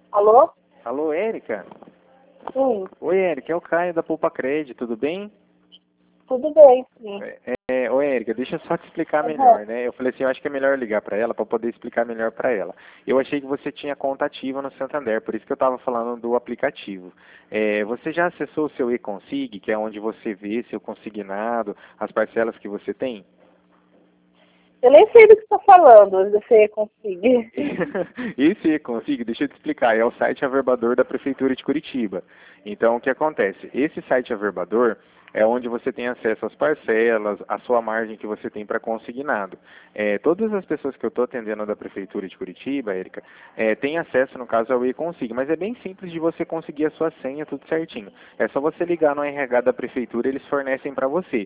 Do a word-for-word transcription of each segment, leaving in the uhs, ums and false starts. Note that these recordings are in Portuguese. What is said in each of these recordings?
Alô? Alô, Érica? Sim, Oi, Érica, é o Caio da Poupa Cred, tudo bem? tudo bem, sim. É, é, ô, Érica, deixa eu só te explicar Aham. melhor, né? Eu falei assim, eu acho que é melhor ligar para ela para poder explicar melhor para ela. Eu achei que você tinha conta ativa no Santander, por isso que eu estava falando do aplicativo. É, você já acessou o seu e-consig, que é onde você vê seu consignado, as parcelas que você tem? Eu nem sei do que você está falando, você conseguir. Esse e-consig, deixa eu te explicar, é o site averbador da Prefeitura de Curitiba. Então, o que acontece? Esse site averbador é onde você tem acesso às parcelas, à sua margem que você tem para consignado. É, todas as pessoas que eu estou atendendo da Prefeitura de Curitiba, Érica, é, têm acesso, no caso, ao e-consig, mas é bem simples de você conseguir a sua senha, tudo certinho. É só você ligar no R H da Prefeitura, eles fornecem para você.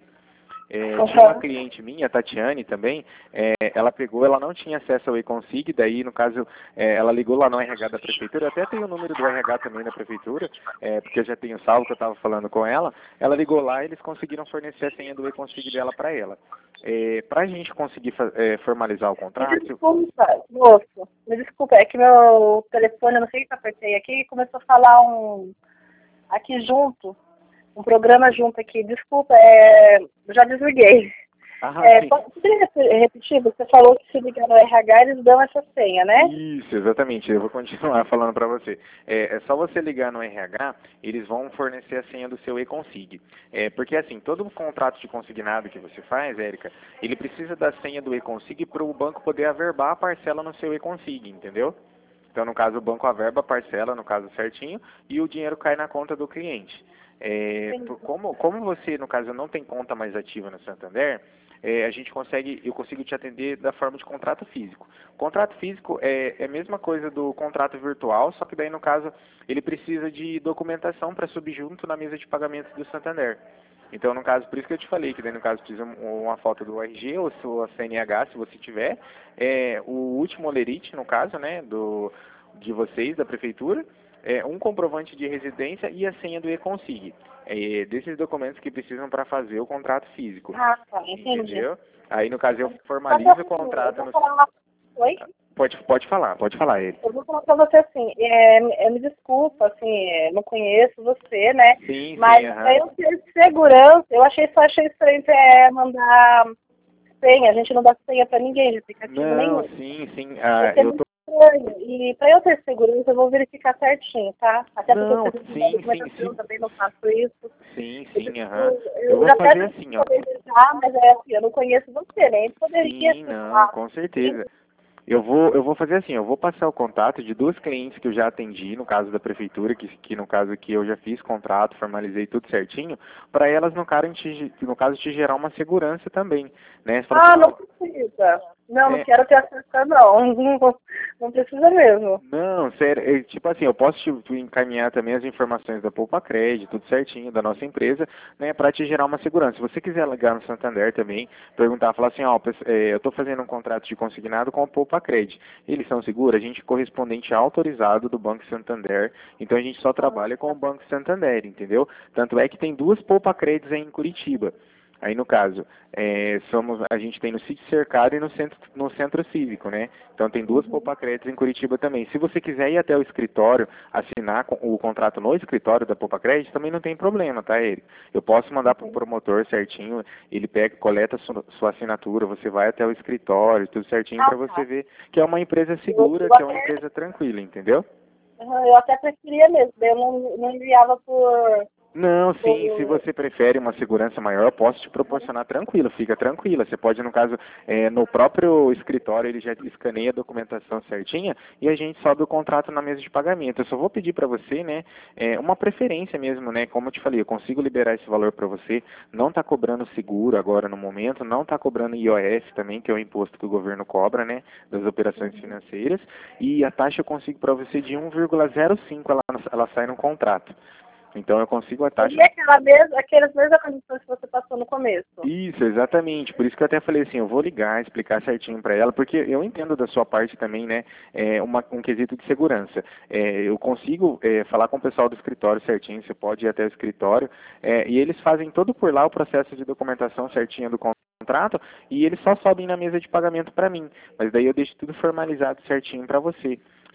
É, tinha uma Aham. cliente minha, a Tatiane também, é, ela pegou, ela não tinha acesso ao e-consig, daí no caso é, ela ligou lá no R H da prefeitura, eu até tenho o número do R H também da prefeitura, é, porque eu já tenho salvo que eu estava falando com ela, ela ligou lá e eles conseguiram fornecer a senha do e-consig dela para ela. É, para a gente conseguir fa- é, formalizar o Me contrato, desculpa, moço. Me desculpa, é que meu telefone, eu não sei o que eu apertei aqui, e começou a falar um aqui junto, um programa junto aqui. Desculpa, é, eu já desliguei. ah, É, sim. po- poderia rep- repetir? Você falou que se ligar no R H eles dão essa senha, né? Isso, exatamente. Eu vou continuar falando para você. É, é só você ligar no R H, eles vão fornecer a senha do seu e-consig. É, porque assim, todo contrato de consignado que você faz, Érica, ele precisa da senha do e-consig para o banco poder averbar a parcela no seu e-consig, entendeu? Então, no caso, o banco averba a parcela, no caso certinho, e o dinheiro cai na conta do cliente. É, Entendi. por- como, como você, no caso, não tem conta mais ativa no Santander, é, a gente consegue, eu consigo te atender da forma de contrato físico. Contrato físico é, é a mesma coisa do contrato virtual, só que daí, no caso, ele precisa de documentação para subir junto na mesa de pagamentos do Santander. Então, no caso, por isso que eu te falei, que daí, no caso, precisa um- uma foto do R G ou sua C N H, se você tiver, é, o último olerite, no caso, né, do, de vocês, da prefeitura, é, um comprovante de residência e a senha do e-consig. É, desses documentos que precisam para fazer o contrato físico. Ah, tá, entendi. Entendeu? Aí, no caso, eu Só que formalizo o assim, eu contrato vou no... falar uma... Oi? Pode, pode falar, pode falar ele. Eu vou falar pra você assim, é, é, me desculpa, assim, é, não conheço você, né? Sim, sim, Mas pra aham. eu ter segurança, eu achei só achei estranho é, mandar senha. A gente não dá senha pra ninguém de aplicativo Não, nenhum. sim, sim. Eu Ah, achei eu muito tô... estranho. E pra eu ter segurança, eu vou verificar certinho, tá? Até porque eu Não, preciso da sim, sim, documentação, eu sim. também não faço isso. Sim, Eu, sim, aham. preciso- Eu eu vou já até fazer preciso assim, ó. poder visitar, mas é assim, eu não conheço você, nem poderia Sim, assim, não, falar. com certeza. Eu vou, eu vou fazer assim, eu vou passar o contato de duas clientes que eu já atendi, no caso da prefeitura, que, que no caso aqui eu já fiz contrato, formalizei tudo certinho, para elas no, cara, te, no caso te gerar uma segurança também, né? Você fala assim, Ah, não ó, precisa. Não, não é, quero ter acesso, não. Não, não precisa mesmo. não, sério, é, tipo assim, eu posso te, te encaminhar também as informações da Poupa Cred, tudo certinho, da nossa empresa, né, para te gerar uma segurança. Se você quiser ligar no Santander também, perguntar, falar assim, ó, pes- é, eu estou fazendo um contrato de consignado com a Poupa Cred. Eles são seguros? A gente é correspondente autorizado do Banco Santander, então a gente só trabalha com o Banco Santander, entendeu? Tanto é que tem duas Poupa Creds aí em Curitiba. Aí no caso, é, somos, a gente tem no sítio cercado e no centro, no centro cívico, né? Então tem duas Uhum. Poupa Créditos em Curitiba também. Se você quiser ir até o escritório, assinar com- o contrato no escritório da Poupa Crédito, também não tem problema, tá, ele? Eu posso mandar para o promotor certinho, ele pega, coleta sua, sua assinatura, você vai até o escritório, tudo certinho Ah, para você tá. ver que é uma empresa Eu, segura, eu que é uma até, empresa tranquila, entendeu? eu até preferia mesmo. Daí eu não, não enviava por... Não, sim, se por você prefere uma segurança maior, eu posso te proporcionar tranquilo, fica tranquila. Você pode, no caso, é, no próprio escritório, ele já escaneia a documentação certinha e a gente sobe o contrato na mesa de pagamento. Eu só vou pedir para você, né, é, uma preferência mesmo, né, como eu te falei, eu consigo liberar esse valor para você, não está cobrando seguro agora no momento, não está cobrando I O F também, que é o imposto que o governo cobra, né, das operações financeiras, e a taxa eu consigo para você de um vírgula zero cinco, ela, ela sai no contrato. Então eu consigo a taxa. seria aquela mesma, aquelas mesmas condições que você passou no começo. Isso, exatamente. Por isso que eu até falei assim, eu vou ligar, explicar certinho para ela, porque eu entendo da sua parte também, né, é, uma, um quesito de segurança. É, eu consigo é, falar com o pessoal do escritório certinho, você pode ir até o escritório, é, e eles fazem todo por lá o processo de documentação certinho do contrato, e eles só sobem na mesa de pagamento para mim. Mas daí eu deixo tudo formalizado certinho para você.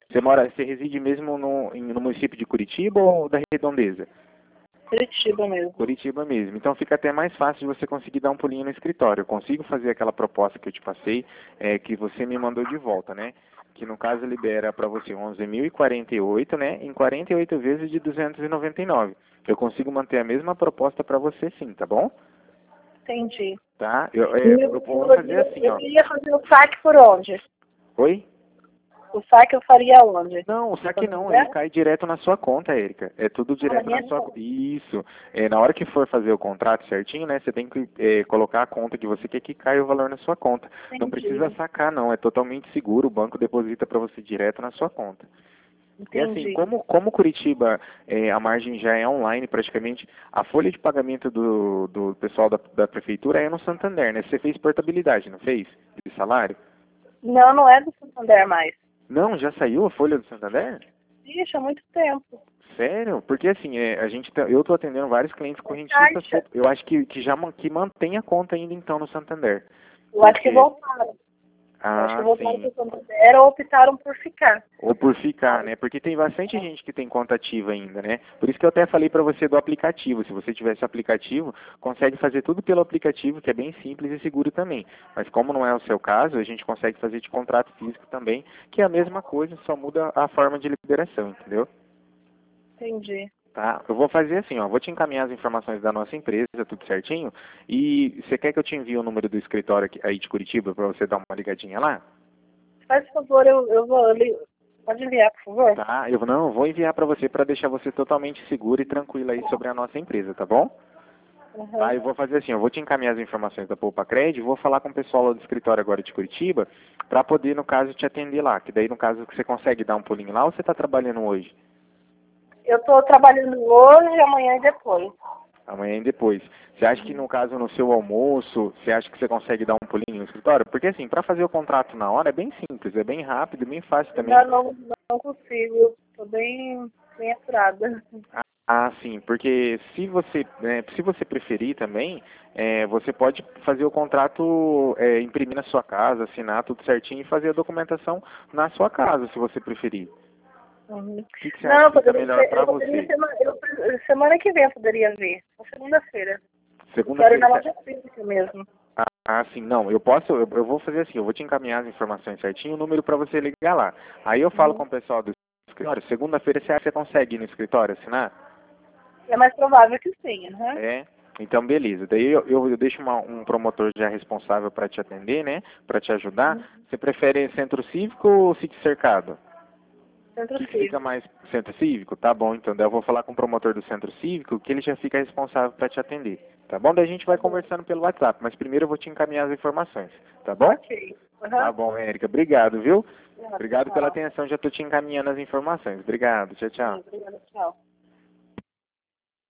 Você mora, você reside mesmo no, em- no município de Curitiba ou da Redondeza? Curitiba mesmo. Curitiba mesmo. Então fica até mais fácil de você conseguir dar um pulinho no escritório. Eu consigo fazer aquela proposta que eu te passei, é, que você me mandou de volta, né? Que no caso libera para você onze mil e quarenta e oito, né? Em quarenta e oito vezes de duzentos e noventa e nove. Eu consigo manter a mesma proposta para você sim, tá bom? Entendi. Tá? Eu, é, Eu, eu vou eu, fazer assim, eu ó. queria fazer o saque por onde? Oi? O saque eu faria onde? Não, o saque não, Santander? ele cai direto na sua conta, Érica. É tudo Ah, na direto na minha sua conta. conta. Isso. É, na hora que for fazer o contrato certinho, né, você tem que é, colocar a conta que você quer que caia o valor na sua conta. Não precisa Entendi. sacar, não. É totalmente seguro. O banco deposita para você direto na sua conta. E assim, Entendi. como, como Curitiba, é, a margem já é online praticamente, a folha de pagamento do, do pessoal da, da prefeitura é no Santander, né? Você fez portabilidade, não fez? De salário? Não, não é do Santander mais. Não, já saiu a folha do Santander? Ixi, há muito tempo. Sério? Porque assim, é, a gente tá- eu estou atendendo vários clientes É correntistas, caixa. eu acho que, que já man- que mantém a conta ainda então no Santander. Eu acho que Porque, voltaram. Eu acho que ah, voltaram para sim. o Santander ou optaram por ficar. Ou por ficar, né? Porque tem bastante gente que tem conta ativa ainda, né? Por isso que eu até falei para você do aplicativo. Se você tivesse aplicativo, consegue fazer tudo pelo aplicativo, que é bem simples e seguro também. Mas como não é o seu caso, a gente consegue fazer de contrato físico também, que é a mesma coisa, só muda a forma de liberação, entendeu? Entendi. Tá? Eu vou fazer assim, ó, vou te encaminhar as informações da nossa empresa, tudo certinho. E você quer que eu te envie o número do escritório aqui, aí de Curitiba para você dar uma ligadinha lá? Faz favor, eu, eu vou. Eu li- Pode enviar, por favor? Tá? Eu não, eu vou enviar para você para deixar você totalmente seguro e tranquilo aí sobre a nossa empresa, tá bom? Uhum. Tá, eu vou fazer assim, eu vou te encaminhar as informações da Poupa Cred, vou falar com o pessoal lá do escritório agora de Curitiba, para poder, no caso, te atender lá. Que daí, no caso, você consegue dar um pulinho lá ou você está trabalhando hoje? Eu estou trabalhando hoje, amanhã e depois. Amanhã e depois. Você acha que, no caso, no seu almoço, você acha que você consegue dar um pulinho no escritório? Porque, assim, para fazer o contrato na hora é bem simples, é bem rápido, bem fácil também. Não, não, não consigo. Estou bem, bem apurada. Ah, sim, porque se você, né, se você preferir também, é, você pode fazer o contrato, é, imprimir na sua casa, assinar tudo certinho e fazer a documentação na sua casa, se você preferir. Uhum. O que, que você acha Não, que fica poderia melhor ser, para eu poderia você? sema- eu, semana que vem eu poderia ver. Ou segunda-feira. Eu quero ir Segunda-feira, na você... loja física mesmo. Ah, ah, sim, não, eu posso, eu, eu vou fazer assim, eu vou te encaminhar as informações certinho, o número para você ligar lá. Aí eu falo Uhum. com o pessoal do escritório, segunda-feira você acha que você consegue ir no escritório assinar? É mais provável que sim, né? É, então beleza. Daí eu, eu, eu deixo uma- um promotor já responsável para te atender, né? Para te ajudar. Você prefere centro cívico ou sítio cercado? O Centro que, que fica cívico. mais centro cívico? Tá bom, então daí eu vou falar com o promotor do centro cívico que ele já fica responsável para te atender. Tá bom? Daí a gente vai Tá bom. conversando pelo WhatsApp, mas primeiro eu vou te encaminhar as informações. Tá bom? Ok. Tá Uhum. bom, Érica. Obrigado, viu? Obrigada, Obrigado pela tchau. atenção, já tô te encaminhando as informações. Obrigado. Tchau, tchau. Sim, obrigada, tchau.